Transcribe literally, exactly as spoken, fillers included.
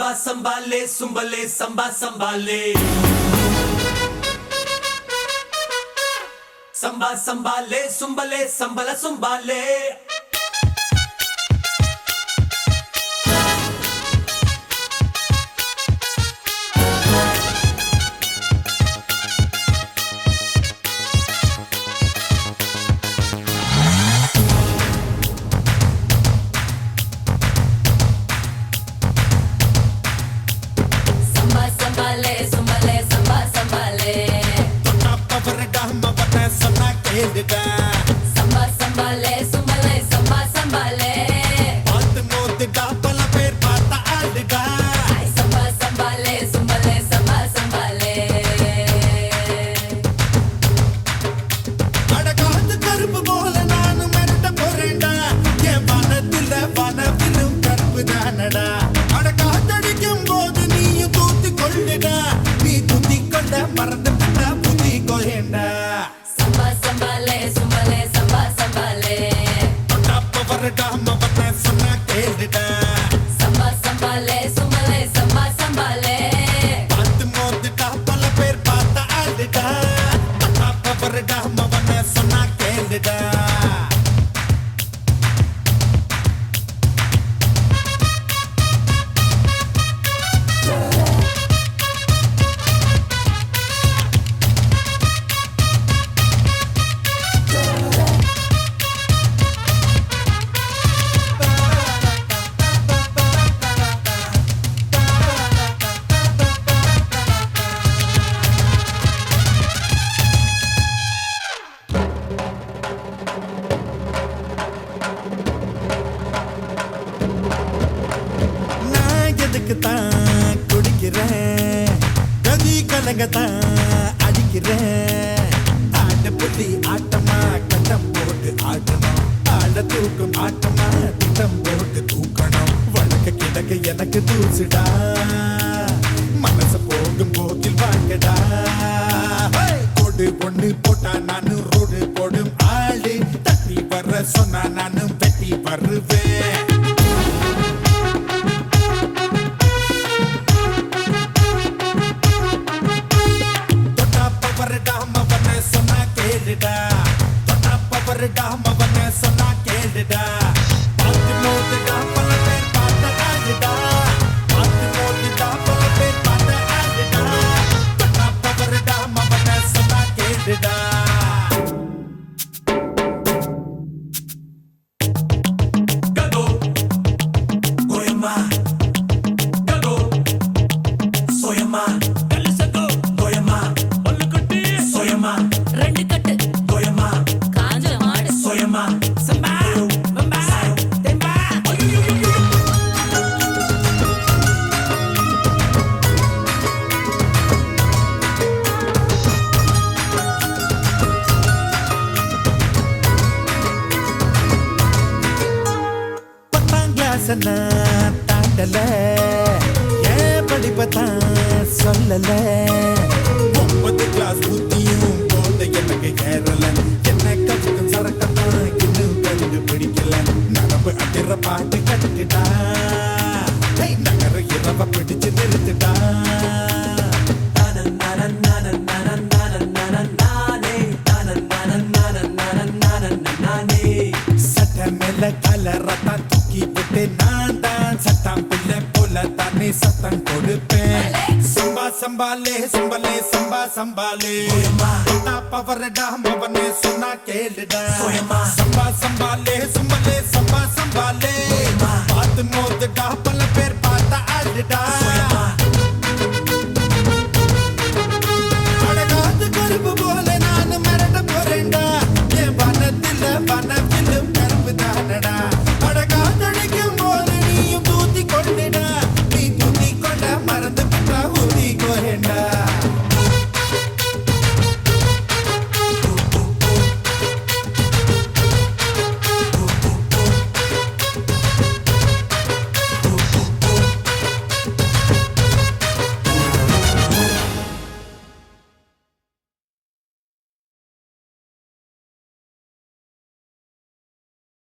Samba sambale, sumbale, samba sambale. Samba sambale, sumbale, sambala sumbale. Samba sambale, sumbale, samba sambale. பாத்து மோத்துடா பல பேர் பார்த்த ஆளுடா. Samba sambale, sumbale, samba sambale. அடகாத்து கருப்பு போல நானும் மிரட்ட போறேன்டா. என் வனத்துல வனவிலும் கருப்பு தானடா. அடகாத்தடிக்கும் போது நீயும் தூத்தி கொள்ளுடா. நீ தூத்தி கொண்ட மறந்து விட்டா புத்தி கொயேண்டா. Samba sambale, sumbale, samba sambale. வரடா மவன சொன்னா கேளுடா. Samba sambale, sumbale, samba sambale. பாத்து மோத்துடா பல பேர் பார்த்த ஆளுடா. வரடா மவன சொன்னா கேளுடா. தான் குடிக்கிறேன் கதி கலங்கத்தான் அடிக்கிறேன் ஆட்ட புள்ளி ஆட்டமா கட்டம் போட்டு ஆட்டணும் ஆட தூக்கும் ஆட்டமா திட்டம் போட்டு தூக்கணும் வழக்க கிடக்க எனக்கு தூசுடா மனச போகும் போக்கில் வாங்கடா கொடு பொண்ணு போட்டா நானு ரோடு போடும் ஆளு தட்டி வர சொன்னா நானு வெட்டி வருவேன் சொன்னா கேளுடா தொட்டா மவன சொன்னா கேளுடா பார்த்து மோதுடா பல பேர் பார்த்த ஆளுடா பார்த்து மோதுடா பல பேர் பார்த்த ஆளுடா தொட்டா பவருடா மவன சொன்னா கேளுடா Gado, Goyama, Gado, Soyama, Kalisago, Goyama, Olukatti, Soyama. ரெண்டு கட்டு Goyama, காஞ்ச மாடு Soyama, சம்பா பம்பா தெம்பா பத்தாம் கிளாஸ் நான் தாண்டல ஏன் படிப்பத்தான் சொல்லல ஒன்பது கிளாஸ் புத்தியும் போத எனக்கு ஏறல என்ன கத்துக்கும் சரக்கத்தான் இன்னும் கண்டு பிடிக்கல நரம்பு அதிர பாட்டு கட்டுடா நகர இரவ பிடிச்சு நிறுத்துடா சட்ட மேல கலரத்தான் தூக்கி விட்டு நான் தான் சட்டம் பிள்ளை போல தானே சத்தம் கொடுப்பேன் சம்பா சம்பாலே சம்பலே சம்பா சம்பாலே பவரடா மவனே சொன்னா கேளுடா சம்பா சம்பாலே சம்பலே சம்பா சம்பாலே பார்த்து மோதுடா பல பேர் பார்த்த ஆளுடா அடகாத்து கருப்பு போல நானும் மிரட்ட போறேன்டா என் வனத்துல வனவிலும் கருப்பு தானடா